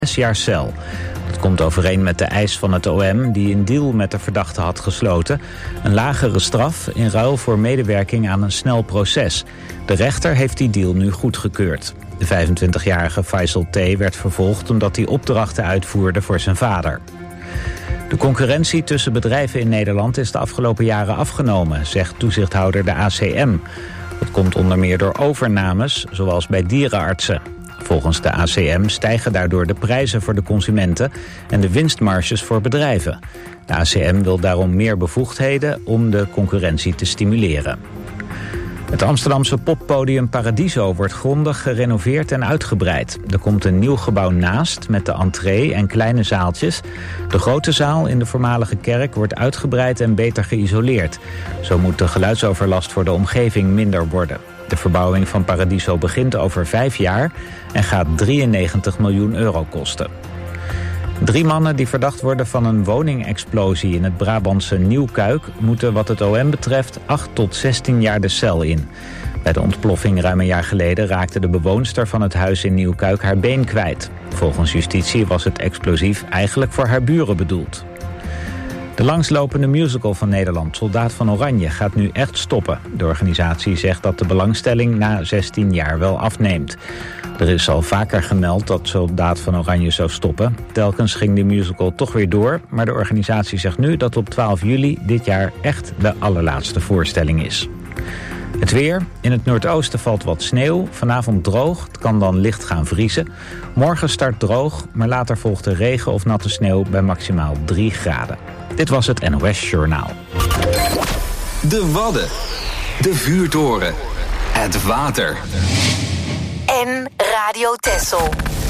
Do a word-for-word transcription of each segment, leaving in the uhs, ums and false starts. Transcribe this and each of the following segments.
zes jaar cel. Dat komt overeen met de eis van het O M die een deal met de verdachte had gesloten. Een lagere straf in ruil voor medewerking aan een snel proces. De rechter heeft die deal nu goedgekeurd. De vijfentwintigjarige Faisal T. werd vervolgd omdat hij opdrachten uitvoerde voor zijn vader. De concurrentie tussen bedrijven in Nederland is de afgelopen jaren afgenomen, zegt toezichthouder de A C M. Dat komt onder meer door overnames, zoals bij dierenartsen. Volgens de A C M stijgen daardoor de prijzen voor de consumenten en de winstmarges voor bedrijven. De A C M wil daarom meer bevoegdheden om de concurrentie te stimuleren. Het Amsterdamse poppodium Paradiso wordt grondig gerenoveerd en uitgebreid. Er komt een nieuw gebouw naast met de entree en kleine zaaltjes. De grote zaal in de voormalige kerk wordt uitgebreid en beter geïsoleerd. Zo moet de geluidsoverlast voor de omgeving minder worden. De verbouwing van Paradiso begint over vijf jaar en gaat drieënnegentig miljoen euro kosten. Drie mannen die verdacht worden van een woningexplosie in het Brabantse Nieuwkuik moeten wat het O M betreft acht tot zestien jaar de cel in. Bij de ontploffing ruim een jaar geleden raakte de bewoonster van het huis in Nieuwkuik haar been kwijt. Volgens justitie was het explosief eigenlijk voor haar buren bedoeld. De langslopende musical van Nederland, Soldaat van Oranje, gaat nu echt stoppen. De organisatie zegt dat de belangstelling na zestien jaar wel afneemt. Er is al vaker gemeld dat Soldaat van Oranje zou stoppen. Telkens ging de musical toch weer door, maar de organisatie zegt nu dat op twaalf juli dit jaar echt de allerlaatste voorstelling is. Het weer. In het noordoosten valt wat sneeuw. Vanavond droog. Het kan dan licht gaan vriezen. Morgen start droog, maar later volgt er regen of natte sneeuw bij maximaal drie graden. Dit was het N O S Journaal. De Wadden. De vuurtoren. Het water. En Radio Texel.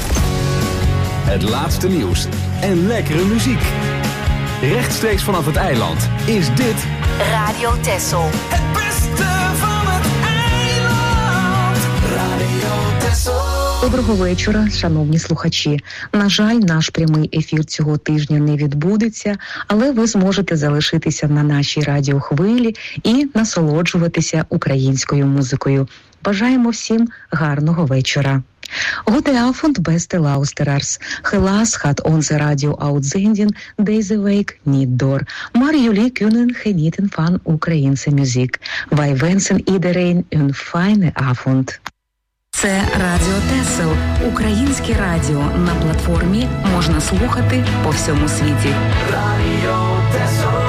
Het laatste nieuws en lekkere muziek. Rechtstreeks vanaf het eiland is dit Radio Texel. Het beste van het eiland. Radio Texel. Доброго вечора, шановні слухачі. На жаль, наш прямий ефір цього тижня не відбудеться, але ви зможете залишитися на нашій радіохвилі і насолоджуватися українською музикою. Бажаємо всім гарного вечора. Gute Abend, beste luisteraars. Helaas gaat onze radio-uitzending deze week niet door. Maar jullie kunnen genieten van Українська muziek. Wij wensen iedereen een fijne avond. Це Радіо Тесел, українське радіо. На платформі можна слухати по всьому світі. Radio Texel.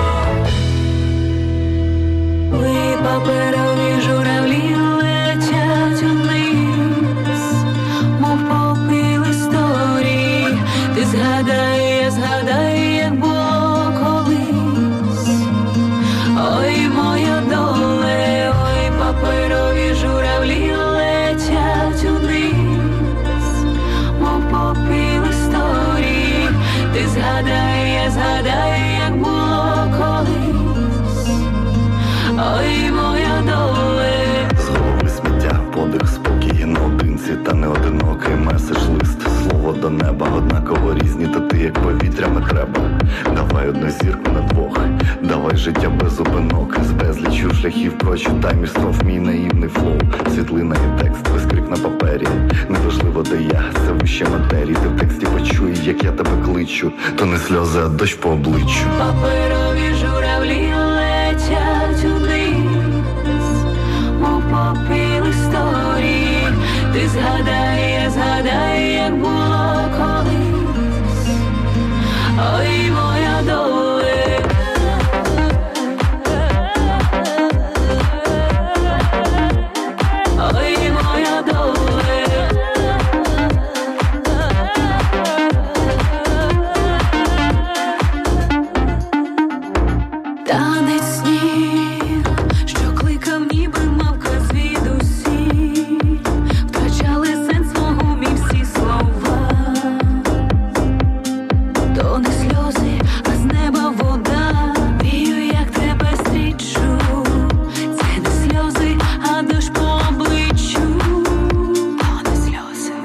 Ви паперові журавлі летять униз, мов попіл історії. Ти згадай, я згадай, як було колись. Ой, моя доле, ой, паперові журавлі летять униз, мов попіл історії. Ти згадай, я згадай, як було колись. Ой, моя доле. З голови сміття, подих, спокій, наодинці та не одинокий меседж-лист. Слово до неба, однаково різні, та ти як повітря не треба. Давай одну зірку на двох, давай життя без зупинок. З безлічу шляхів прочитай між стров мій наївний флоу. Світлина і текст, вискрик на папері. Неважливо де я, це вище матерії. Ти в тексті почуй, як я тебе кличу. То не сльози, а дощ по обличчю. Паперові журавлі летять униз, мов попіл історії. Ти згадай, я згадай, як було колись. Ой, моя доле. Ой, моя доле. Танець снів, що кликав ніби мавка звідусіль. Втрачали сенс мого мій всі слова. То не сльози, а з неба вода. Мрію, як тебе зустрічу. Це не сльози, а дощ по обличчю. То не сльози.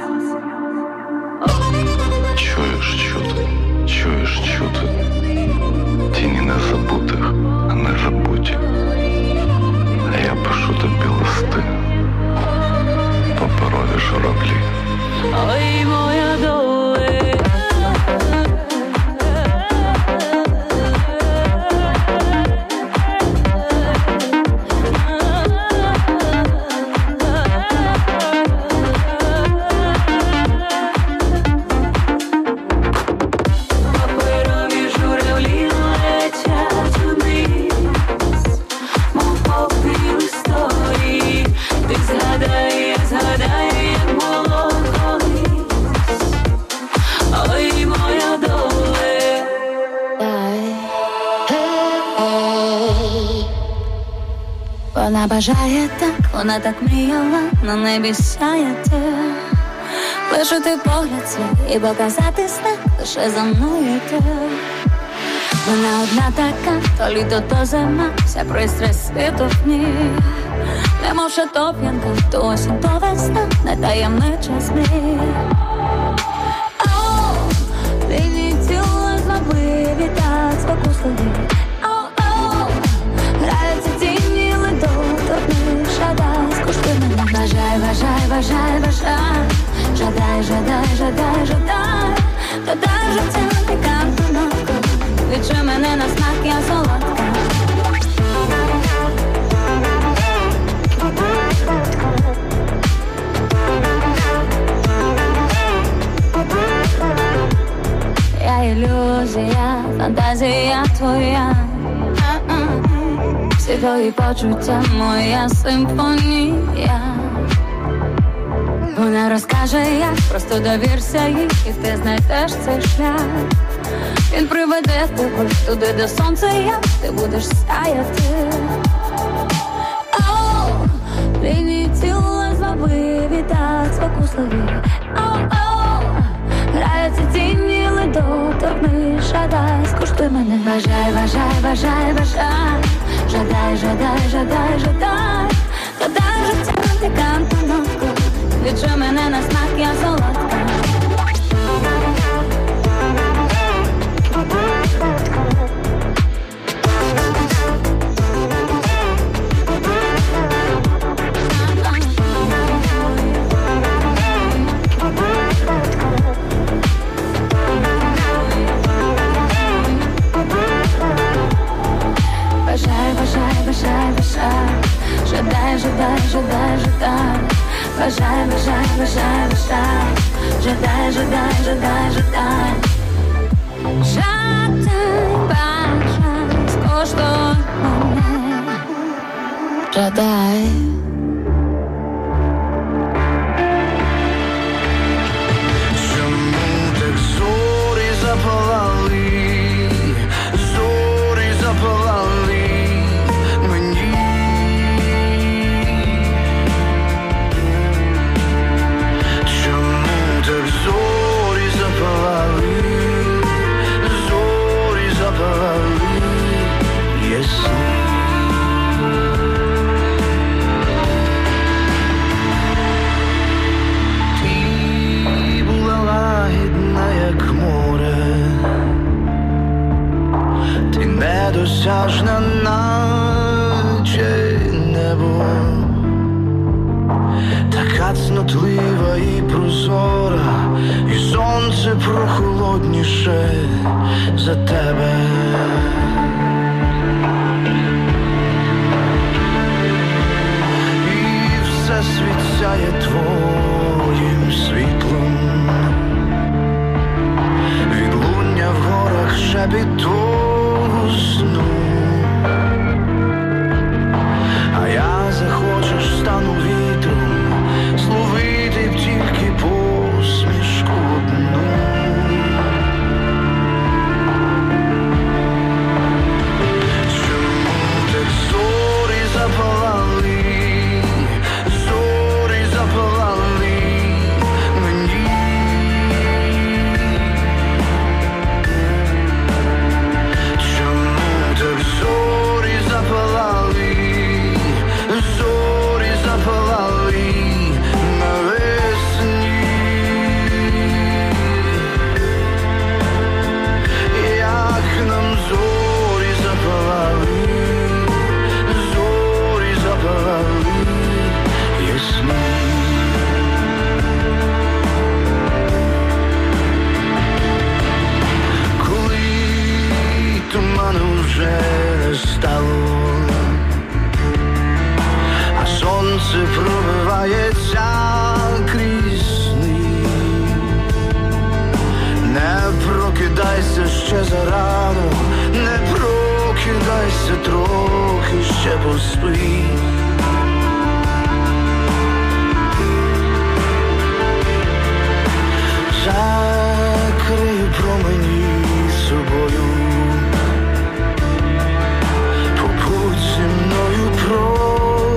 Чуєш чути, чуєш чути. Тіні незабутих, а не забуті. А я пишу тобі листи. Паперові журавлі. Ой, моя доле. Вона бажає так, вона так мріяла, на небі сяяти. Лишити погляд свій і показати знак, лише за мною йти. Вона одна така, то літо, то зима, вся пристрасть світу в ній. Немов шатоп'янка, то осінь, то весна, не таємнича змій. Оу, вільні тіла звабливі, так спокусливі. Оу-оу, граються тіні, ледо, торкни, шадай, скуштуй мене. Бажай, бажай, бажай, бажай, жадай, жадай, жадай, жадай, жадай життя, пікантну нотку. Відчуй мене на смак, я солодка. Я ілюзія, фантазія твоя. Всі твої почуття, моя симфонія. Вона розкаже, як, просто довірся їй, і ти знайдеш цей шлях. Він приведе тебе туди, де сонце є, ти будеш сяяти. Оу, лінії тіла звабливі, так спокусливі. Оу-оу, граються тіні, ледо, торкни, шадай, скуштуй мене. Бажай, бажай, бажай, бажай, жадай, жадай, жадай, жадай, жадай життя, пікантну нотку. Відчуй мене на смак, я солодка. Бажай, бажай, бажай, бажай, жадай, жадай, жадай, жадай. Бажай, бажай, бажай, бажай, жадай, жадай, жадай, жадай. Жадай, бажай, скуштуй мене. Жадай. Чому так зорі запалали, зорі запалали мені? Чому так зорі запалали, зорі запалали ясні? Ти була лагідна, як море, ти недосяжна, наче небо, така цнотлива і прозора, і сонце прохолодніше за тебе. І все світ сяє твоїм світлом, відлуння в горах шепіту сну. А я захочеш, стану вітром, зловити б тільки посмішку одну. Чому так зорі запалали, зорі запалали мені? Чому так зорі запалали, зорі запалали навесні? Як нам зорі запалали, зорі запалали ясні. Коли туману вже не стало, а сонце пробивається крізь сни, не прокидайся ще зарано, не прокидайся, трохи ще поспи. Закрию промені собою, побудь зі мною просто.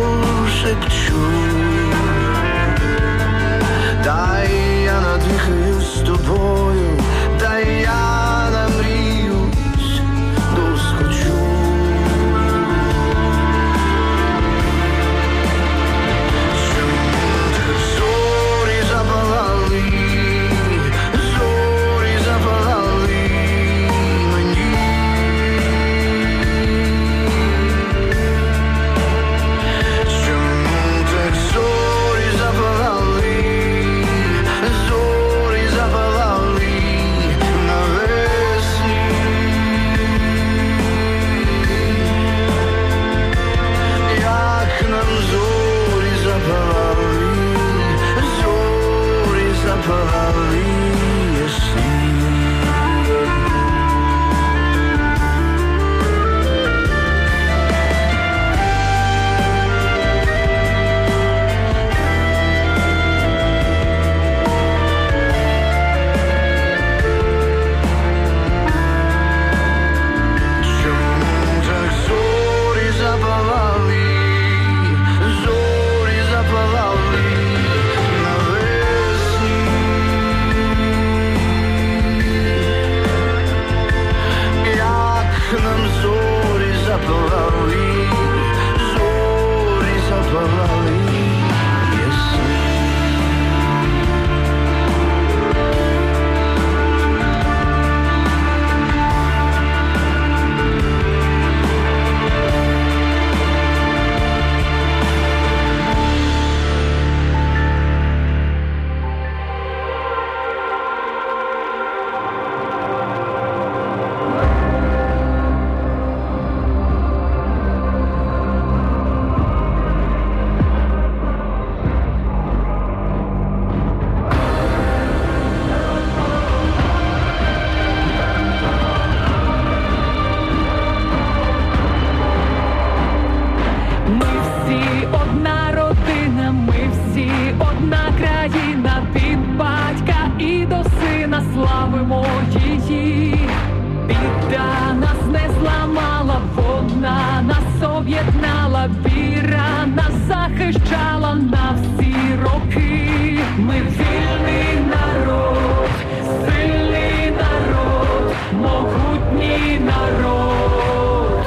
її. Біда нас не зламала, вона нас об'єднала, віра нас захищала на всі роки. Ми вільний народ, сильний народ, могутній народ.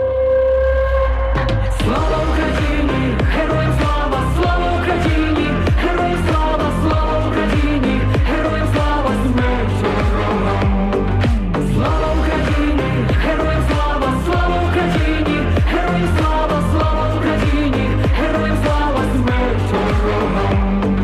Слава Україні, героям слава, слава Україні, героям слава, слава Україні, героям слава, смерть ворогам. Слава Україні, героям слава, слава Україні, героям слава, слава Україні, героям слава, смерть ворогам.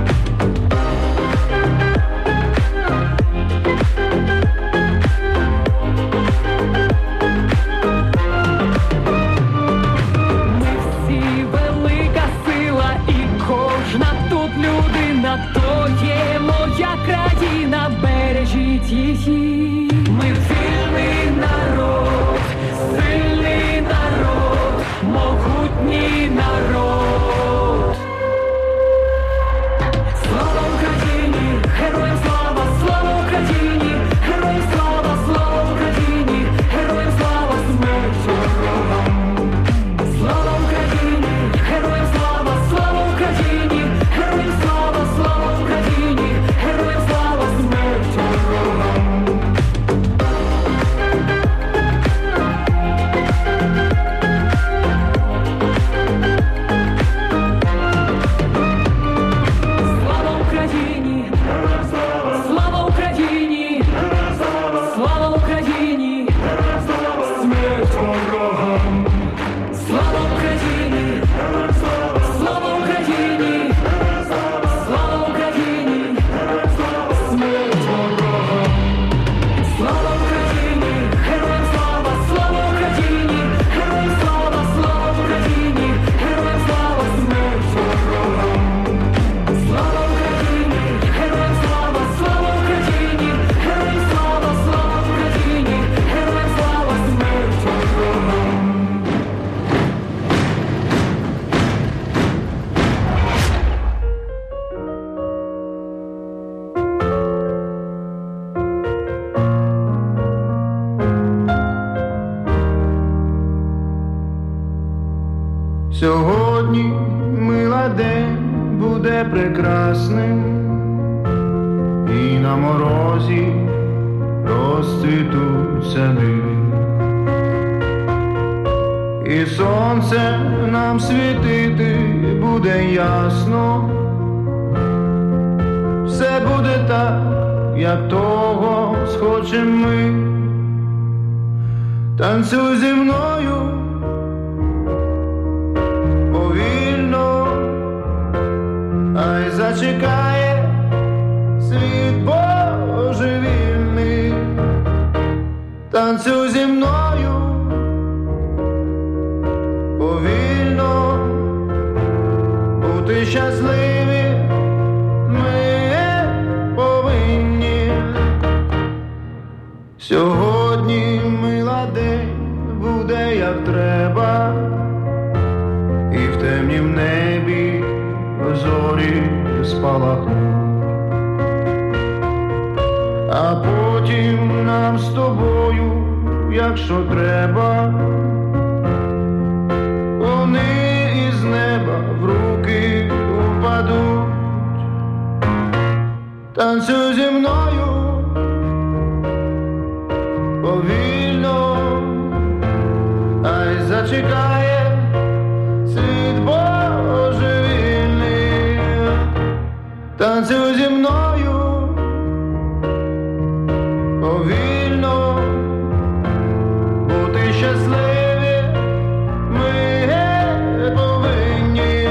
Ми всі велика сила, і кожна тут людина, то є моя країна, бережіть її. Ми вільний народ, сильний народ, могутній народ. Слава Україні, героям слава, слава Україні, героям слава, слава Україні, героям слава, смерть ворогам. Слава Україні, героям слава, слава Україні, героям слава, слава Україні, героям слава, смерть ворогам. Слава Україні! Слава Україні! Слава Україні! Смерть ворогам! Слава Україні! Слава Україні! Слава Україні! Смерть ворогам! Слава Україні! Героям слава! Слава Україні! Героям слава! Слава Україні! Героям слава! Смерть ворогам! Слава Україні! Героям слава! Слава Україні! Героям слава! Слава Україні! Героям слава! Смерть ворогам! Сьогодні мила день буде прекрасним, і на морозі розцвітуть сади, і сонце нам світити буде ясно. Все буде так, як того схочем ми. Танцюй зі мною повільно, ай зачекає світ божевільний. Танцюй зі мною повільно, бути щасливі ми повинні. Сьогодні мила день буде як треба, і в темнім небі зорі спалахнуть. А потім нам з тобою, якщо треба, вони із неба в руки упадуть. Танцюй зі мною повільно, ай зачекає світ божевільний. Танцюй зі мною повільно, бути щасливі ми повинні.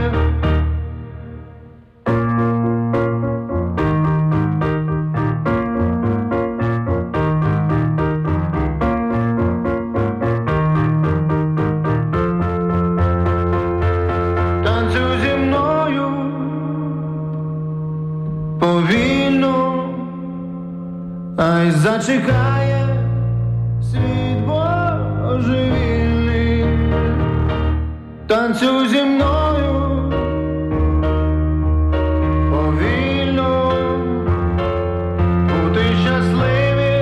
Танцюй зі мною повільно, ай зачекає світ божевільний. Танцюй зі мною повільно, бути щасливі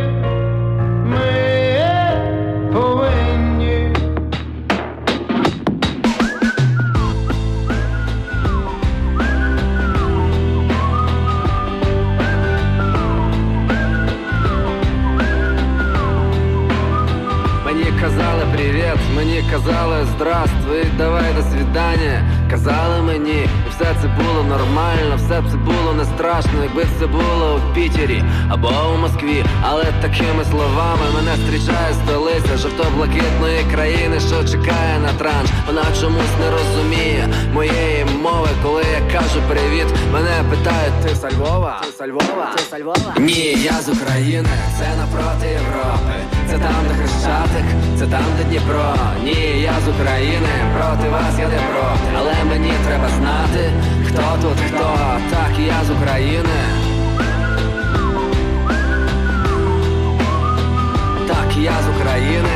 привіт, мені казали здравствуй, давай до свидання. Казали мені, і все це було нормально, все це було не страшно, якби це було у Пітері або у Москві. Але такими словами мене зустрічає столиця жовто-блакитної країни, що чекає на транш. Вона чомусь не розуміє моєї мови, коли я кажу привіт. Мене питають, ти з Львова? Ти з Львова? Ти з Львова? Ні, я з України, це напроти Європи. Це там, де Хрещатик, це там, де Дніпро. Ні, я з України, проти вас я не проти. Але мені треба знати, хто тут хто. Так, я з України. Так, я з України.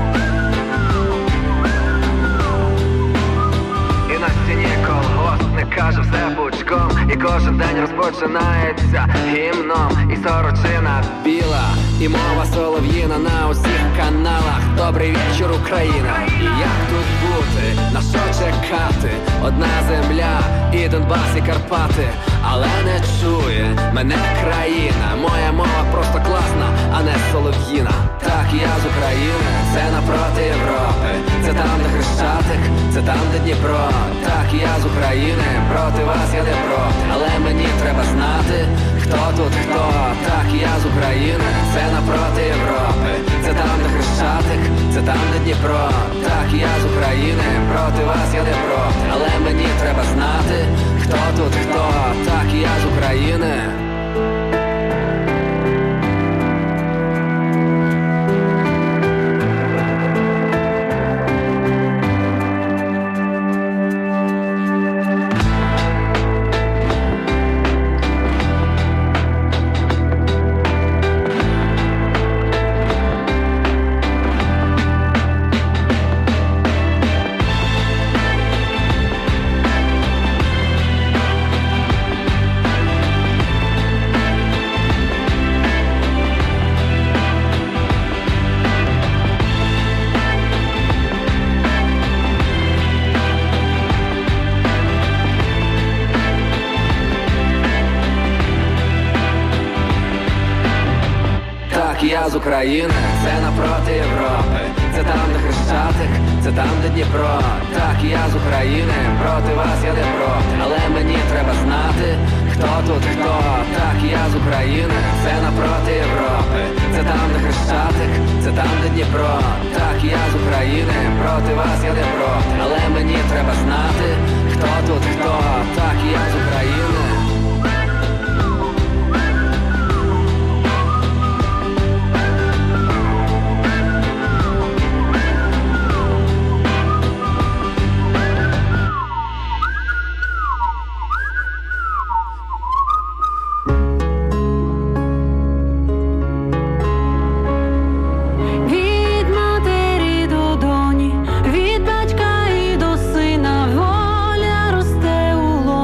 І на стіні колгоспник каже все пучком, і кожен день розпочинається гімном. І сорочина біла, і мова солов'їна на усіх каналах. Добрий вечір, Україна. І як тут бути, на що чекати? Одна земля, і Донбас, і Карпати. Але не чує мене країна. Моя мова просто класна, а не солов'їна. Так, я з України, це напроти Європи. Це там, де Хрещатик, це там, де Дніпро. Так, я з України, проти вас я не проти. Але мені треба знати, хто тут хто. Так, я з України, це напроти Європи. Це там, де Хрещатик, це там, де Дніпро. Так, я з України, проти вас я не проти. Але мені треба знати, хто тут хто. Так, я з України. Я з України, це напроти Європи. Це там, де Хрещатик, це там, де Дніпро. Так, я з України, проти вас я не проти. Але мені треба знати, хто тут хто. Так, я з України, це напроти Європи. Це там, де Хрещатик, це там, де Дніпро. Так, я з України, проти вас я не проти. Але мені треба знати, хто тут хто. Так, я з України. Воля росте у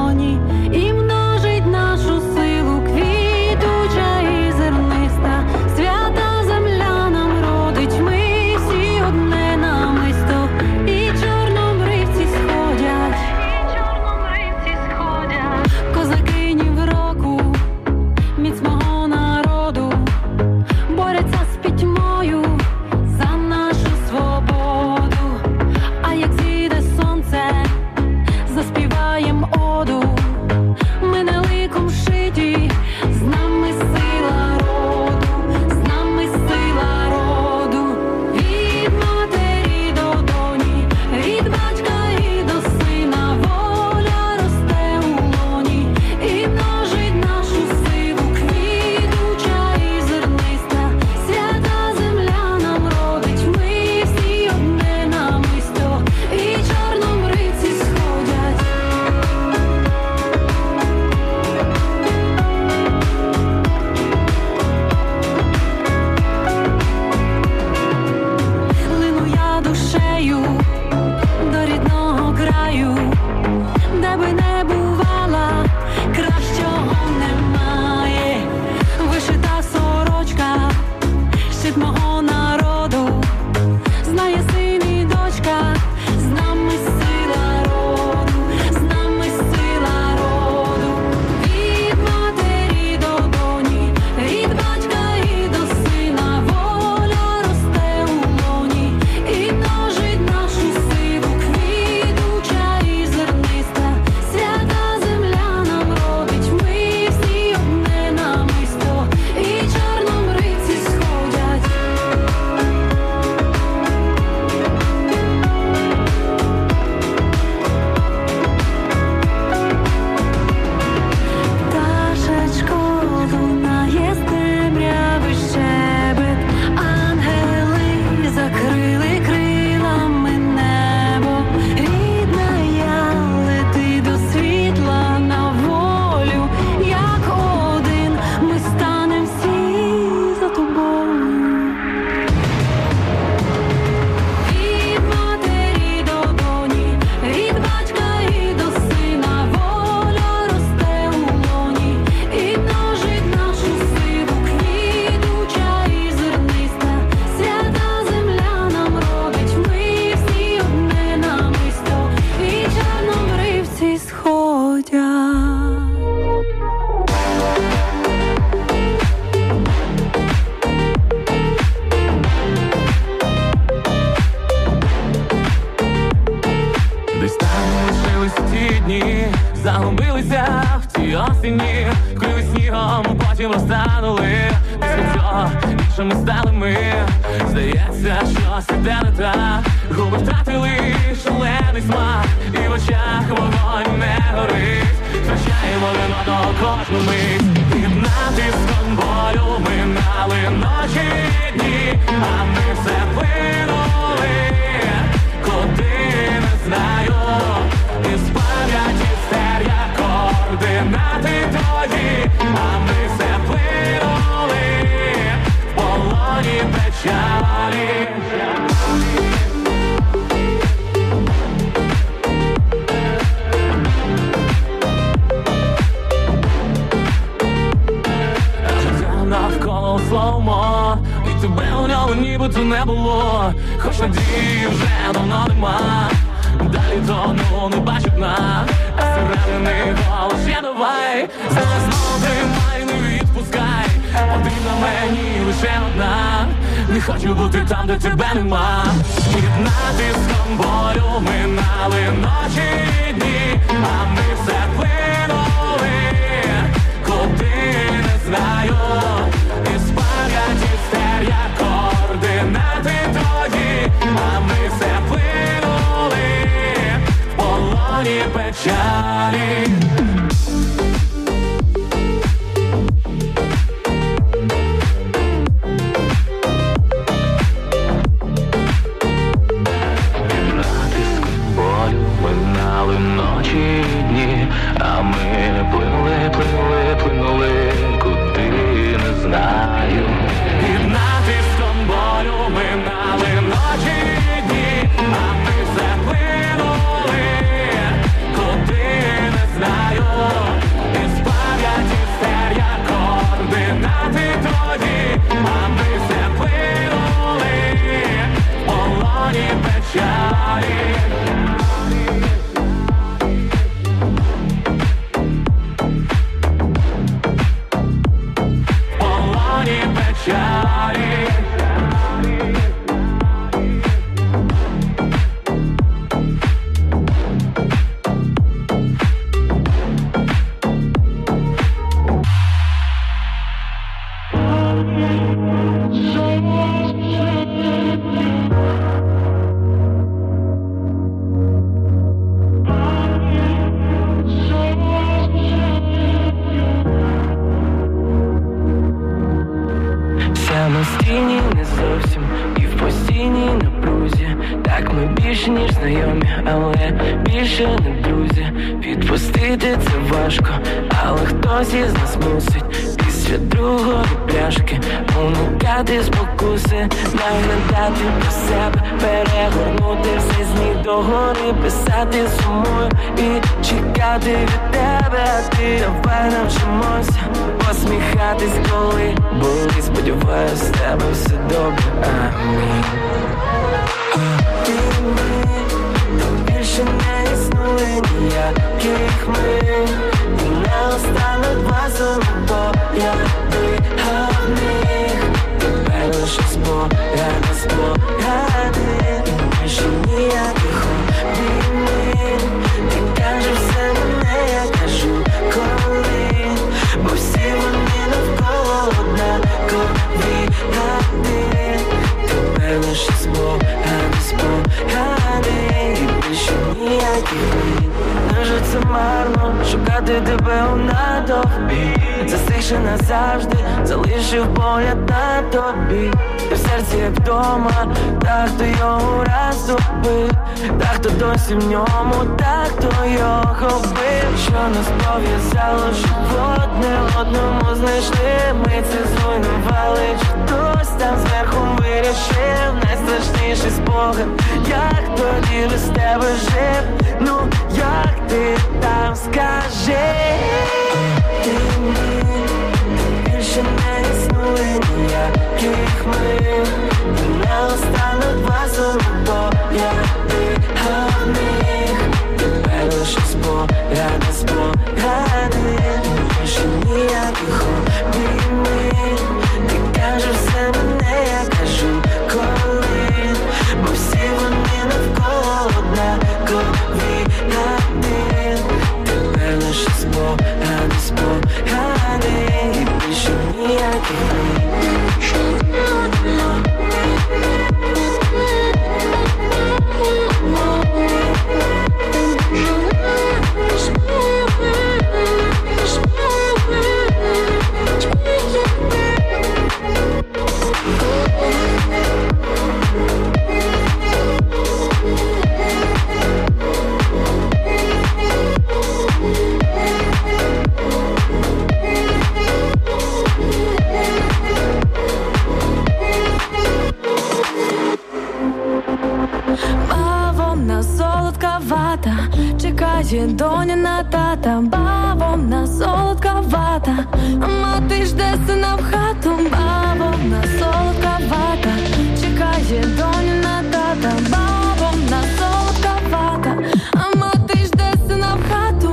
інакшими стали ми. Здається, щось іде не так. Губи втратили шалений смак, і в очах вогонь не горить. Втрачаємо один одного кожну мить. Під натиском болю минали ночі і дні, а ми все плинули, куди не знаю. Із пам'яті стер я координати тоді, а ми все плинули в полоні печалі. Навколо слоумо, і тебе у ньому нібито не було. Хоч надії вже давно нема, далі тону не бачить нас. Середини голос я давай, зараз знову тримай, не відпускай. Потрібна мені лише одна, не хочу бути там, де тебе нема. Під натиском болю минали ночі і дні, а ми все плинули, куди не знаю. Із пам'яті стер я координати тоді, а ми все плинули в полоні печалі. Під натиском болю минали ночі і дні, а ми плинули, плинули, плинули, куди не знаю. Під натиском болю минали ночі і дні, а ми все плинули, куди не знаю. Із пам'яті стер я координати тоді, а ми все плинули в полоні печалі. Самостійні не зовсім і в постійній напрузі. Так ми більше ніж знайомі, але більше не друзі. Відпустити це важко, але хтось із нас мусить після другої пляшки уникати спокуси, наглядати про себе, перегорнути все з ніг до гори, писати сумою і чекати від тебе. А ти давай навчимося посміхатись, коли болить. Сподіваюсь, з тебе все добре, амінь. А ти ми, там більше не існує ніяких ми, і не остануть вас бо я дихав них. Тепер лише спогади, спогади, і більше ніяких обіймів. Ти кажеш все мене, я кажу коли, бо всі вони навколо однакові гади. Тепер лише спогади, спогади, і більше ніяких обіймів. Невже це марно шукати тебе у натовпі? Застигши назавжди, залишив погляд на тобі. Ти в серці як вдома, так хто його розтопив, так хто досі в ньому, так хто його бив. Що нас пов'язало, щоб одне одному знайшли. Ми це зруйнували, чи хтось там зверху вирішив. Найстрашніший спогад, як тоді без тебе жив. Ну як ти там скажи? Ти мені, більше не існує ніяких ми, і не остануть вас бо я дихав них. Тепер лише спогади, спогади, і більше ніяких обіймів. Ти кажеш все мене, я кажу коли, бо всі вони навколо однакові гади. Тепер лише спогади. Чекає доня тата, бавовна солодка вата, мати жде сина в хату, бавовна солодка вата. Чекає доня тата, бавовна солодка вата, а мати жде сина в хату.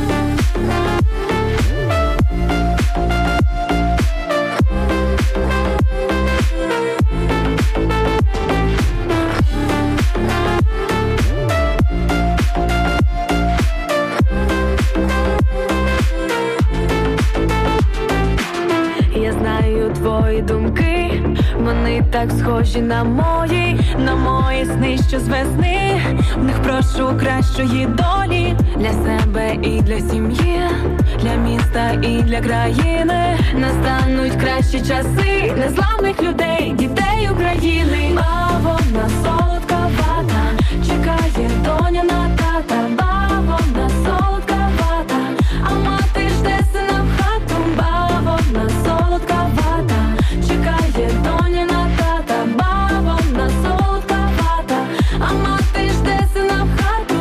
Твої думки, вони так схожі на мої, на мої сни, що з весни. В них прошу кращої долі для себе і для сім'ї, для міста і для країни. Настануть кращі часи незламних людей, дітей України. Бавовна солодка вата, чекає доня на тата, бавовна солодка вата, а мати жде сина в хату, бавовна солодка вата. Чекає доня на тата, бавовна солодка вата, а мати жде сина в хату.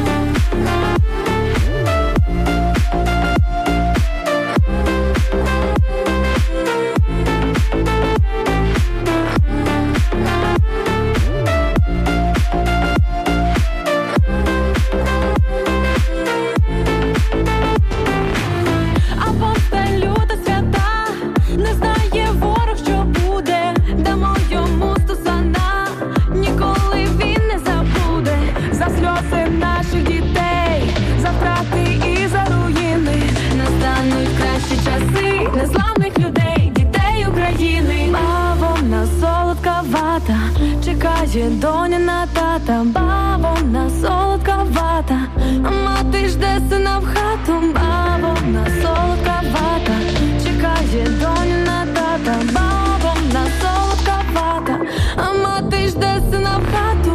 А повстань люта свята, не знає ворог, що буде, дамо йому стусана, ніколи він не забуде за сльози наших дітей, за втрати і за руїни. Настануть кращі часи незламних людей, дітей України. Бавовна солодка вата, чекає доня на тата, бавовна солодка вата, а мати жде сина в хату, бавовна солодка вата. Чекає доня на тата, бавовна солодка вата, а мати жде сина в хату.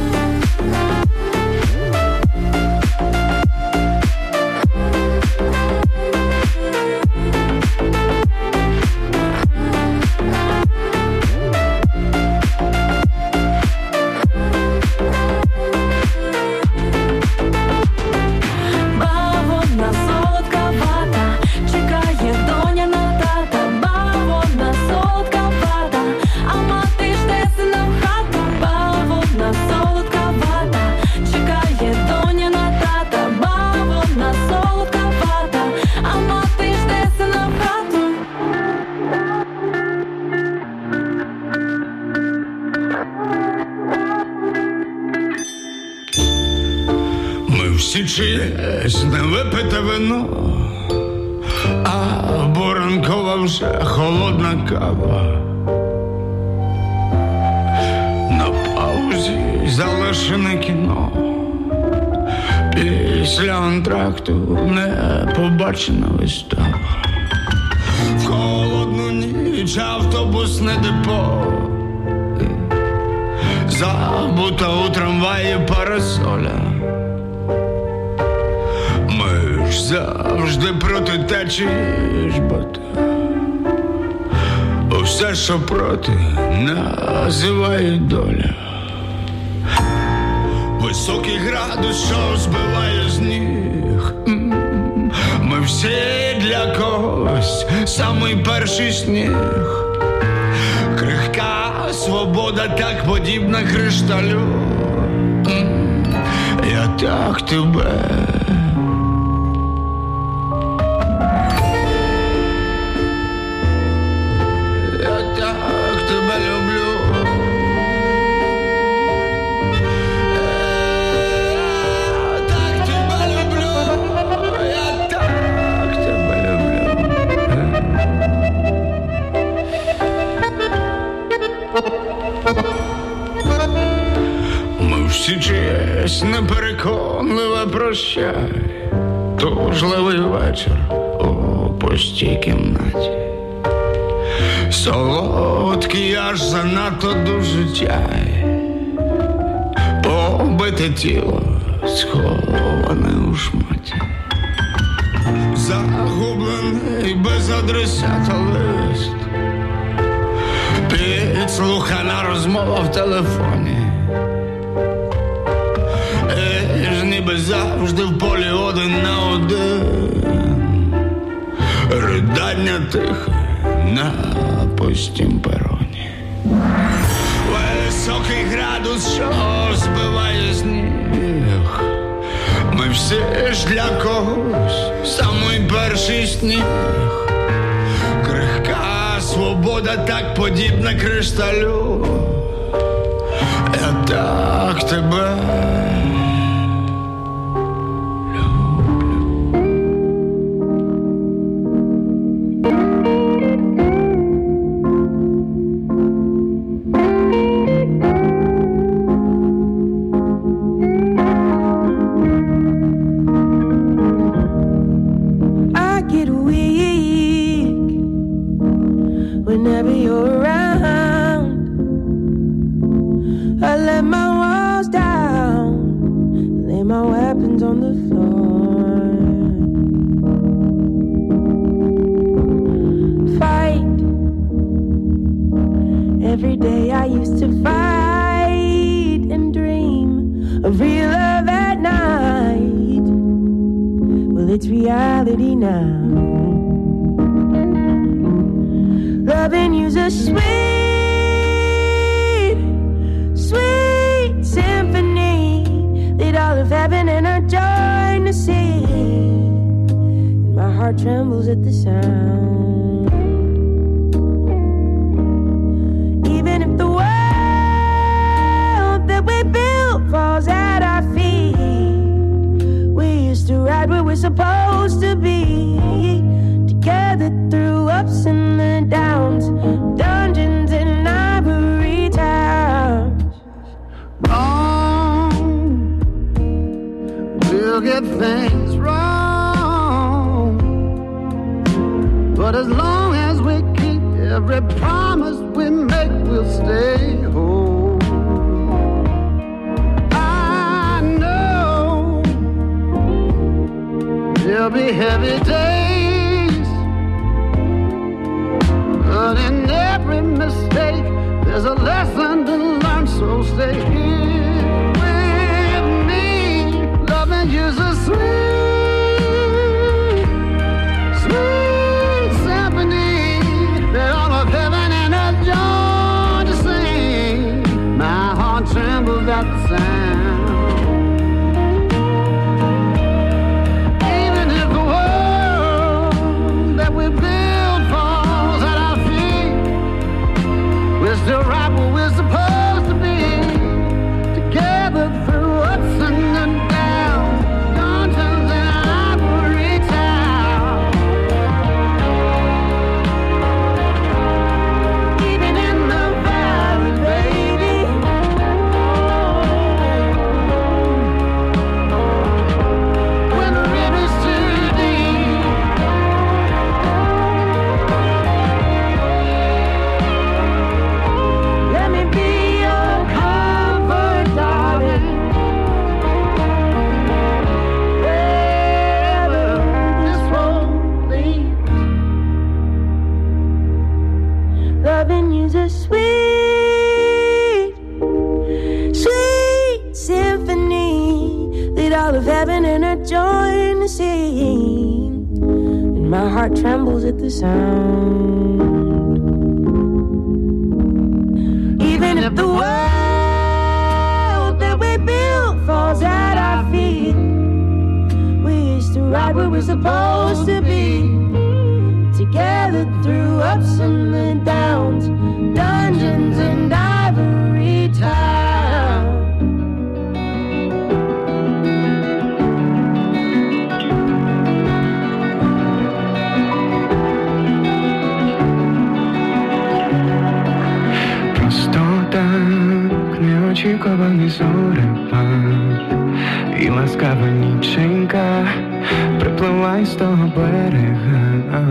Бавовна солодка вата, чекає доня на тата, бавовна солодка вата, а мати жде сина в хату, бавовна солодка вата. Чекає доня на тата, бавовна солодка вата, а мати жде сина в хату. Ми всі чиєсь не випите вино, а ранкова вже холодна кава. На паузі залишене кіно, після антракту не побачена вистава. В холодну ніч автобусне депо, забута у трамваї парасоля. Ми ж завжди проти течії жбати, все, що проти, називає доля. Високий градус, що збиває з ніг. Ми всі для когось самий перший сніг. Крихка свобода так подібна кришталю. Я так тебе всі чиясь непереконливе прощай. Тужливий вечір у пустій кімнаті, солодкий аж занадто дуже чай. Побите тіло, сховане у шматі, загублений без адресата лист, підслухана розмова в телефоні. ніби завжди в полі один на один. Ридання тихе на пустім пероні. Високий градус, що збиває сніг. Ми всі ж для когось самий перший сніг. Крихка свобода так подібна кришталю. Я так тебе неочікуваний зорепад і ласкава ніченька припливай з того берега.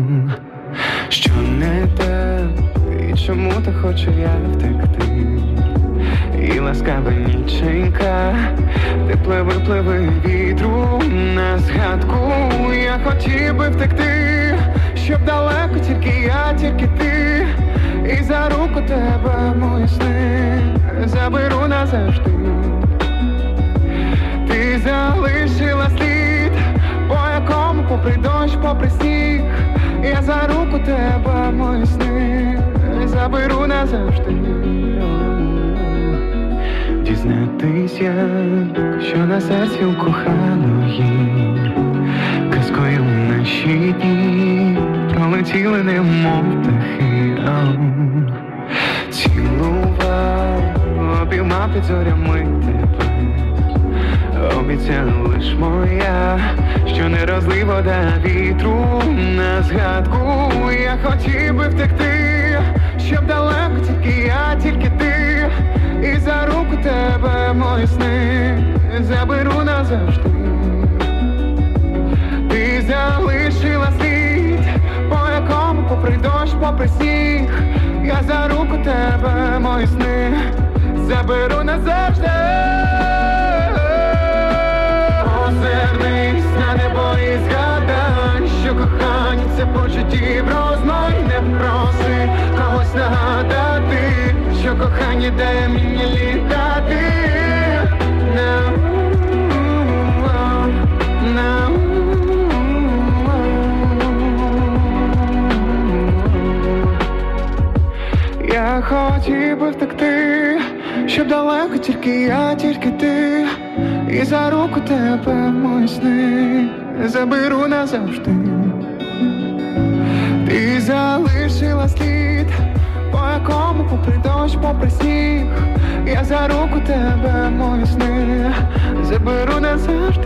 Що не так, і чому так хочу я втекти? І ласкава ніченька, ти пливи, пливи вітру на згадку. Я хотів би втекти, щоб далеко тільки я, тільки ти. І за руку тебе, мої сни, заберу назавжди. Ти залишила слід, по якому попри дощ, попри сніг, я за руку тебе, мої сни, заберу назавжди. Дізнатись, як, що на серці у коханої казкою наші дні пролетіли, немов птахи. Цілував, обіймав під зорями тебе, обіцяла лиш моя, що не розлий вода вітру на згадку. Я хотів би втекти, щоб далеко тільки я, тільки ти, і за руку тебе, мої сни, заберу назавжди. Ти залишила слід, по якому попри дощ, попри сніг, я за руку тебе, мої сни, заберу назавжди. Озирнись на небо і згадай, що кохання це почуттів розмай. Не проси когось нагадати, що кохання дає мені літати. Now, now. Я хотів би втекти, щоб далеко тільки я, тільки ти, і за руку тебе, мої сни, заберу назавжди. Ти залишила слід, по якому попри дощ, попри сніг, я за руку тебе, мої сни, заберу назавжди.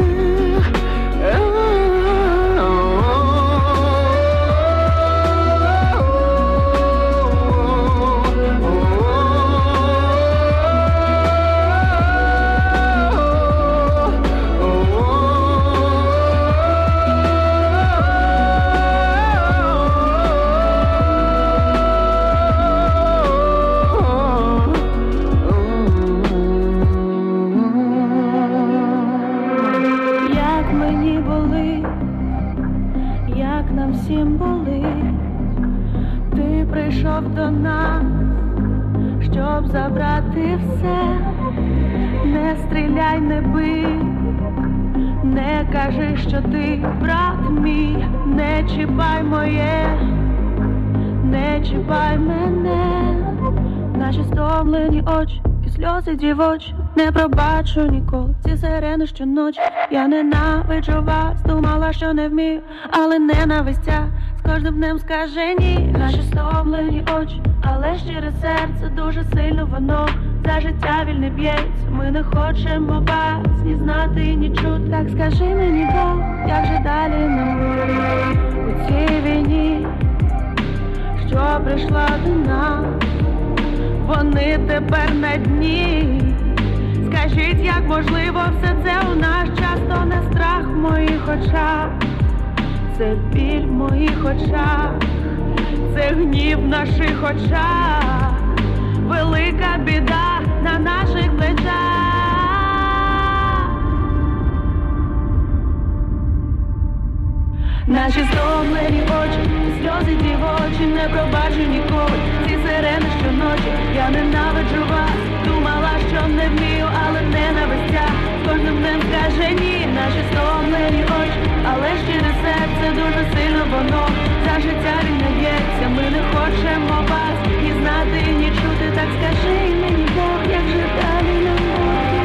Всім болить, ти прийшов до нас, щоб забрати все. Не стріляй, не бий, не кажи, що ти брат мій. Не чіпай моє, не чіпай мене. Наші стомлені очі і сльози дівочі, не пробачу ніколи ці сирени щоночі. Я ненавиджу вас, думала, що не вмію, але ненавистя з кожним днем скаже ні. Наші стомлені очі, але щире серце дуже сильно воно за життя вільне б'ється. Ми не хочемо вас ні знати, ні чути. Так скажи мені, Бог, як же далі нам бути у цій війні, що прийшла до нас. Вони тепер на дні. Скажіть, як можливо все це у наш час? То не страх в моїх очах, це біль в моїх очах, це гнів в наших очах, велика біда на наших плечах. Наші стомлені очі, сльози дівочі, не пробачу ніколи ці сирени щоночі. Я ненавиджу вас, думала, що не вмію, але ненавистя з кожним днем скаже ні. Наші стомлені очі, але щире серце дуже сильно воно за життя вільне б'ється. Ми не хочемо вас ні знати, ні чути. Так скажи мені, Бог, як же далі нам бути?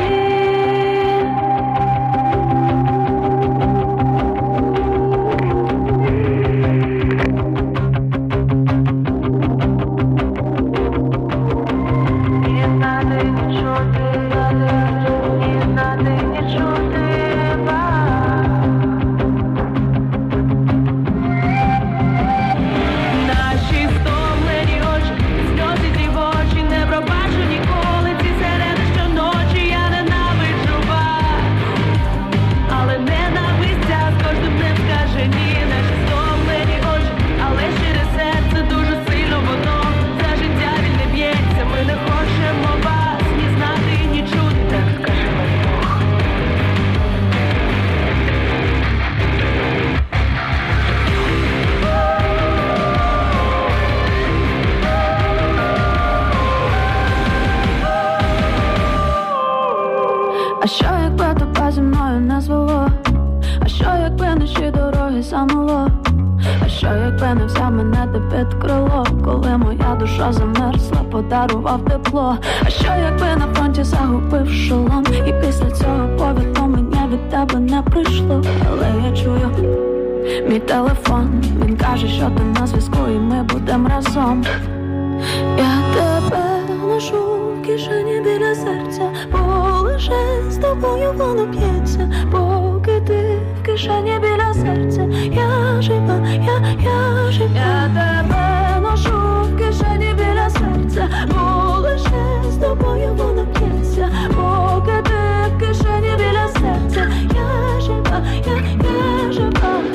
і замело. А що якби не взяв мене ти під крило, коли моя душа замерзла, подарував тепло. А що якби на фронті загубив шолом, і після цього повідомлення від тебе не прийшло. Але я чую мій телефон, він каже, що ти на зв'язку і ми будем разом. Я тебе ношу в кишені біля серця, бо лише з тобою воно п'ється. Поки ти в кишені біля серця, я жива, я, я жива. Я тебе ношу в кишені біля серця, бо лише з тобою воно п'ється. Поки ти в кишені біля серця, я жива, я, я жива.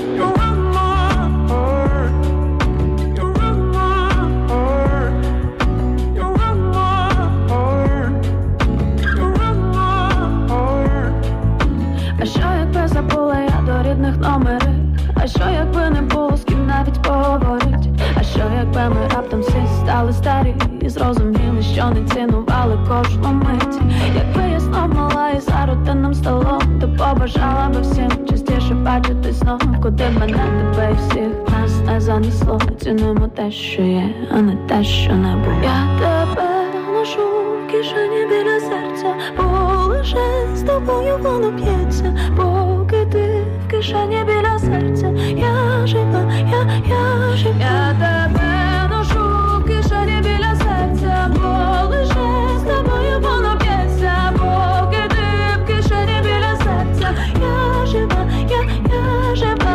Забула я до рідних номери. А що якби не було з ким навіть поговорить? А що якби ми раптом всі стали старі і зрозуміли, що не цінували кожну мить? Якби я знов мала і за рутинним столом, то побажала би всім частіше бачити знов. Куди мене, тебе і всіх нас не занесло. Цінуємо те, що є, а не те, що не було. Я тебе ношу в кишені біля серця, бо лише з тобою воно п'ється. Поки ти в кишені біля серця, я жива, я, я жива. Я тебе ношу в кишені біля серця, бо лише з тобою воно п'ється. Поки ти в кишені біля серця, я жива, я, я жива.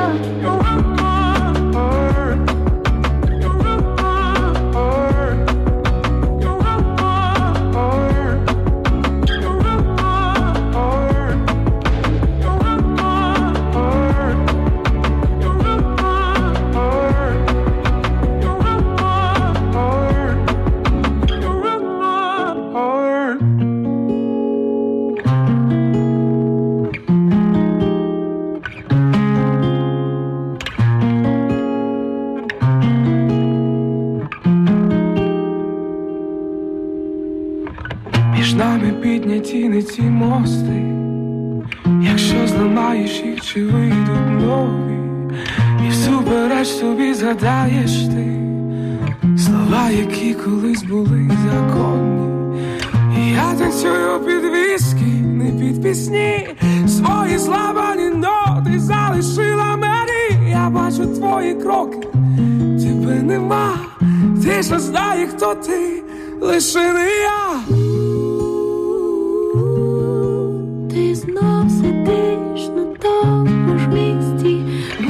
Підняті не ті мости, якщо зламаєш їх, чи вийдуть нові, і всупереч собі згадаєш ти слова, які колись були законні. І я танцюю під віскі, не під пісні, свої зламані ноти залишила мені. Я бачу твої кроки, тебе нема, ти ж не знає, хто ти, лише не я. Ти знов сидиш на тому ж місці.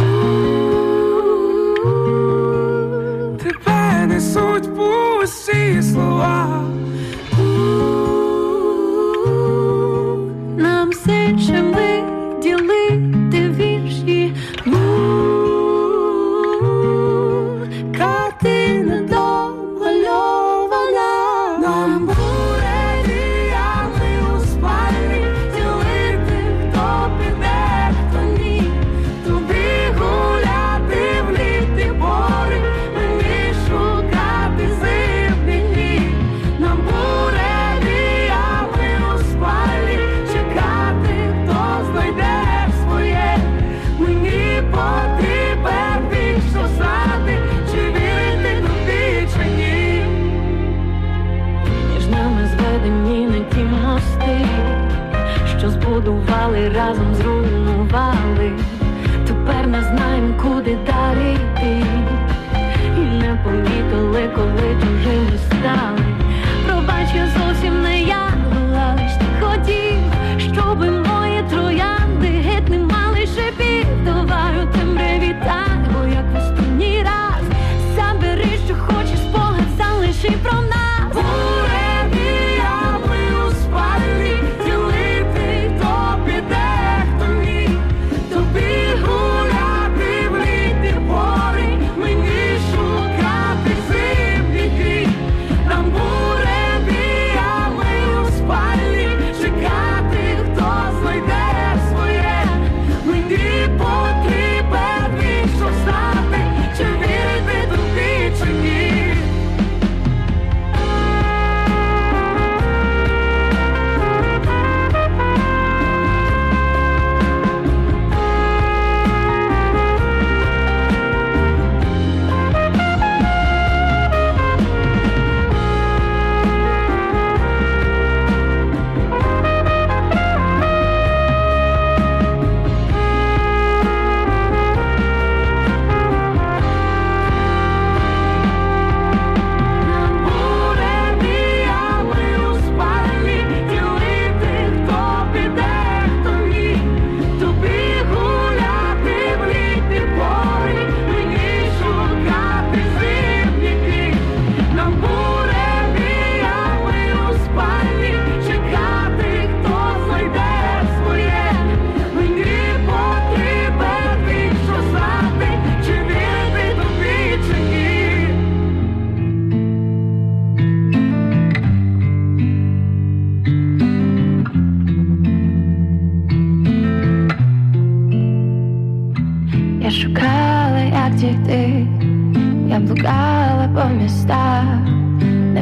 Тебе несуть пусті слова. Нам все, що ми ділити вірші. Картина домальована. Нам разом зруйнували, тепер не знаємо, куди далі йти. І не помітили, коли чужими стали. Пробач, я зовсім не я була, лиш ти хотів, щоби мої троянди геть не мали шипів. Давай у темряві так, бо як в останній раз. Забери, що хочеш, спогад залиши про нас. Нам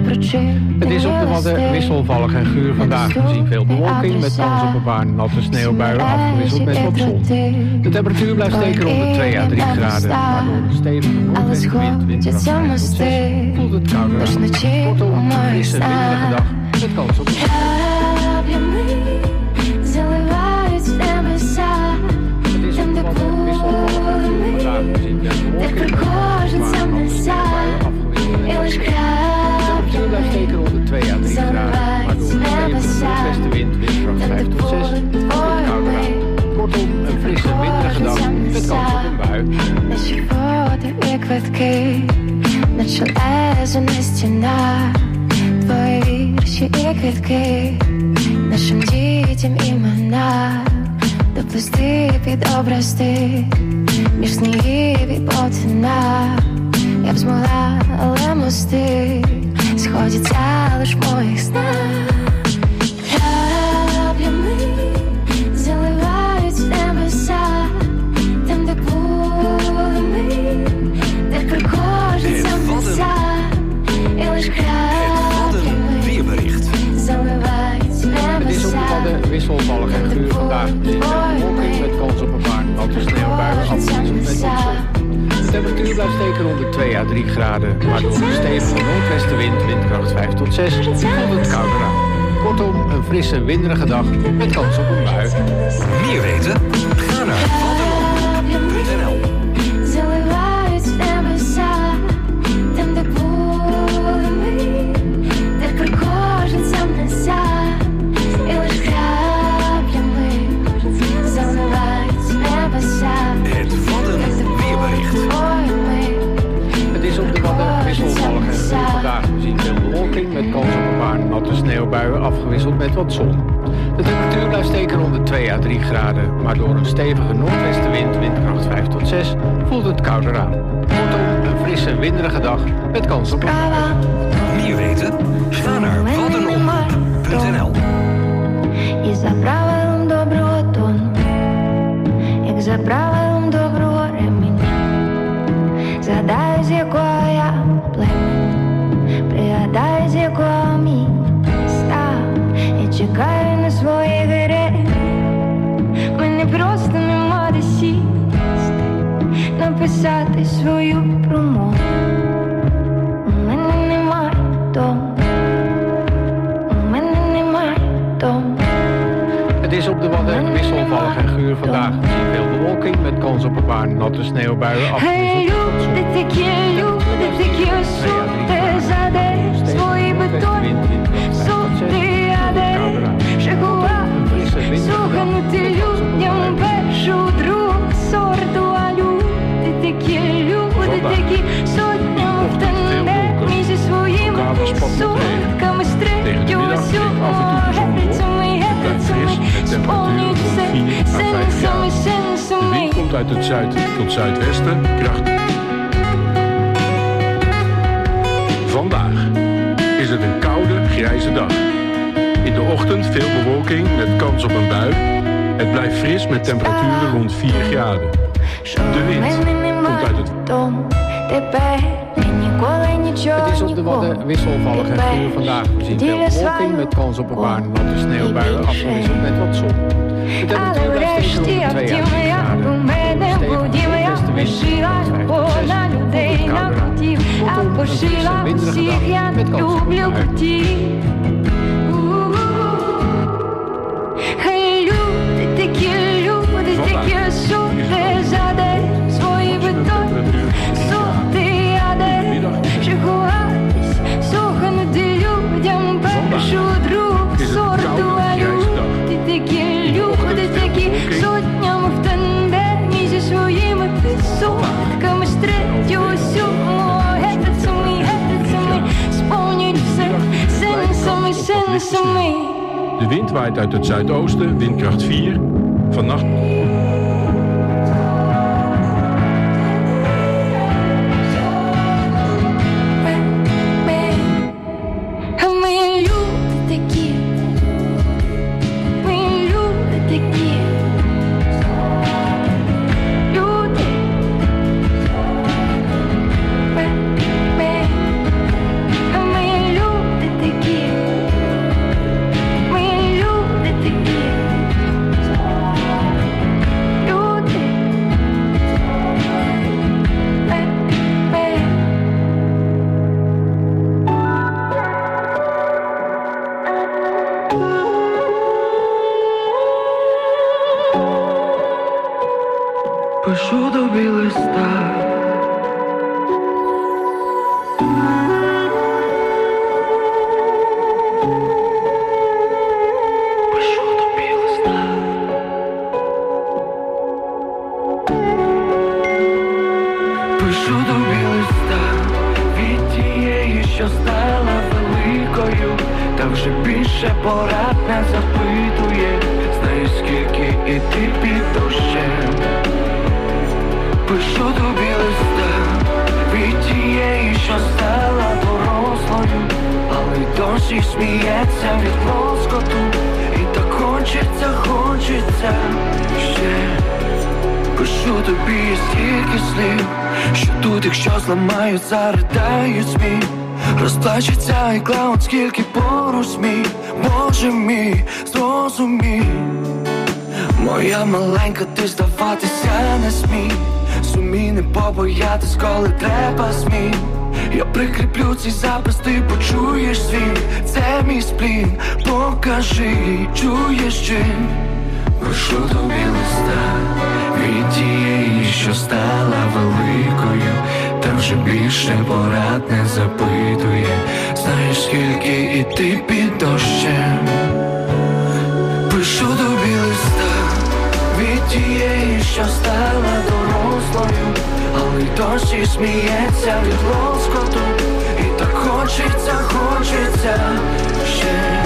Het is op de Wadden wisselvallig en guur vandaag. We zien veel bewolking met kans op een paar natte sneeuwbuien afgewisseld met wat zon. De temperatuur blijft steken rond de twee à drie graden. Maar door de stevige noordwestenwind, windkracht vijf tot zes, voelt het kouder aan. Kortom, een frisse winderige dag met kans op een steken rond de twee à drie graden, maar door de stevige noordwestenwind, windkracht vijf tot zes, wordt het kouder aan. Kortom, een frisse, winderige dag met kans op een bui. Наші фото і квитки, наче лезо не стіна. Твої вірші і квитки, нашим дітям імена. Доплести під образти, між снігів і полотна. Я б змогла, але мости сходяться лиш в моїх снах. Краплями заливають небеса, там, де були ми, де прикожен сам сам. І лиш краплями заливають небеса. Het is op de Wadden wisselvallig en guur vandaag. We zien bewolking met kans op een paar natte sneeuwbuien afgewisseld met wat zon. De temperatuur blijft steken rond de twee à drie graden, maar door de stevige noordwestenwind, windkracht vijf tot zes, voelt het kouder aan. Kortom, een frisse, winderige dag met kans op een bui. Meer weten? Ga naar waddenomroep punt n l. Wisselvallig en guur vandaag. We zien veel bewolking met kans op een paar natte sneeuwbuien afgewisseld met wat zon. De temperatuur blijft steken rond de twee à drie graden, maar door een stevige noordwestenwind, windkracht vijf tot zes, voelt het kouder aan. Kortom, een frisse, winderige dag met kans op een bui. Meer weten? Ga naar waddenomroep punt n l. І за правилом доброго тону, як за правилом доброго ременя, згадаю, з якого я племені, пригадаю, з якого міста, я чекаю на свої грехи. Мені просто нема де сісти, написати свою промову. У мене немає дому, у мене немає дому. Het is op de Wadden wisselvallig en guur vandaag. We zien veel bewolking met kans op een paar natte sneeuwbuien afgewisseld met zon. Люди такі, люди такі, суди заде, свої бетони, суди яде, шикувати, слуханути людям першу, другу сорту, а люди такі, люди такі, сотнями в тандемі зі своїми сутками стрітю усього, геприцями, геприцями, сповнюють все, сенсами, сенсами. De wind komt uit het zuid tot zuidwesten, kracht. Vandaag is het een koude, grijze dag. In de ochtend veel bewolking met kans op een bui. Het blijft fris met temperaturen rond vier graden. De wind komt uit het... Het is op de Wadden wisselvallig en guur vandaag. We zien veel bewolking met kans op een paar natte sneeuwbuien afgewisseld met wat zon. De temperatuur blijft steken rond de twee à drie graden. De stevige noordwestenwind, windkracht vijf tot zes, kortom, een frisse, winderige dag met kans op een bui. Такі люди, такі суди заде, свої бетони, суди яде, шикуватись, слуханути людям першу, другу сорту, а люди такі, люди такі, сотнями в тандемі зі своїми підсутками стрітю усього, геприцями, геприцями, сповнюють все, сенсами, сенсами. De wind waait uit het zuidoosten, windkracht vier. Vannacht... Люди Пишу тобі листа. Пишу тобі листа. Пишу тобі листа від тієї, що стала великою, та вже більше порад не запитує. Знаю скільки іти під дощем. Пишу тобі листа від тієї, що стала дорослою, але й досі сміється від лоскоту. І так хочеться, хочеться ще. Пишу тобі стільки слів, що тут, якщо зламають, заридають сміх. Розплачеться і клаун, скільки поруч сміх. Боже мій, зрозумій, моя маленька, ти здаватися не смій. Сумій, не побоятись, коли треба змін. Я прикріплю цей запис, ти почуєш свій. Це мій сплін, покажи, чуєш чи? Пишу тобі листа від тієї, що стала великою, та вже більше порад не запитує. Знаєш скільки іти під дощем. Пишу тобі листа від тієї, що стала дорослою, але й досі сміється від лоскоту. І так хочеться, хочеться ще.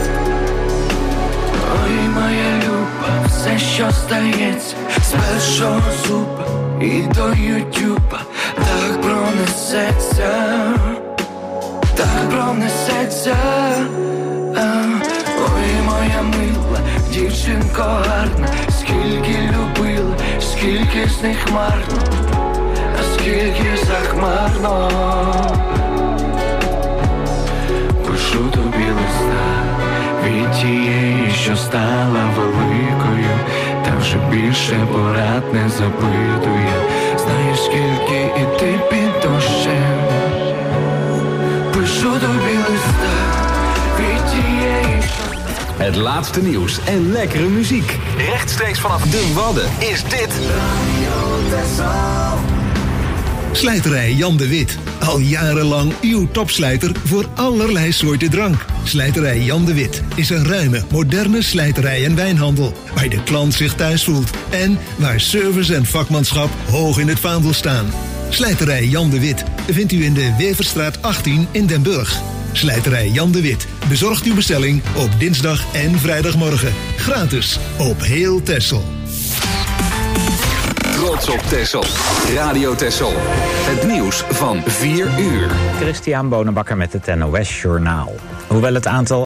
Ой, моя люба, все, що стається з першого зуба і до ютюба, так пронесеться, так пронесеться. А, ой, моя мила, дівчинко гарна, скільки любила, скільки з них марно, а скільки захмарно. Пишу тобі листа від тієї, що стала великою, та вже більше порад не запитує. Знаєш скільки іти під дощем. Пишу тобі листа від тієї, що... Het laatste nieuws en lekkere muziek. Rechtstreeks vanaf de Wadden is dit Slijterij Jan de Wit. Al jarenlang uw topslijter voor allerlei soorten drank. Slijterij Jan de Wit is een ruime, moderne slijterij en wijnhandel, waar de klant zich thuis voelt en waar service en vakmanschap hoog in het vaandel staan. Slijterij Jan de Wit vindt u in de Weverstraat achttien in Den Burg. Slijterij Jan de Wit bezorgt uw bestelling op dinsdag en vrijdagmorgen. Gratis op heel Texel. Trots op Texel. Radio Texel. Het nieuws van vier uur. Christian Bonenbakker met het N O S Journaal. Hoewel het aantal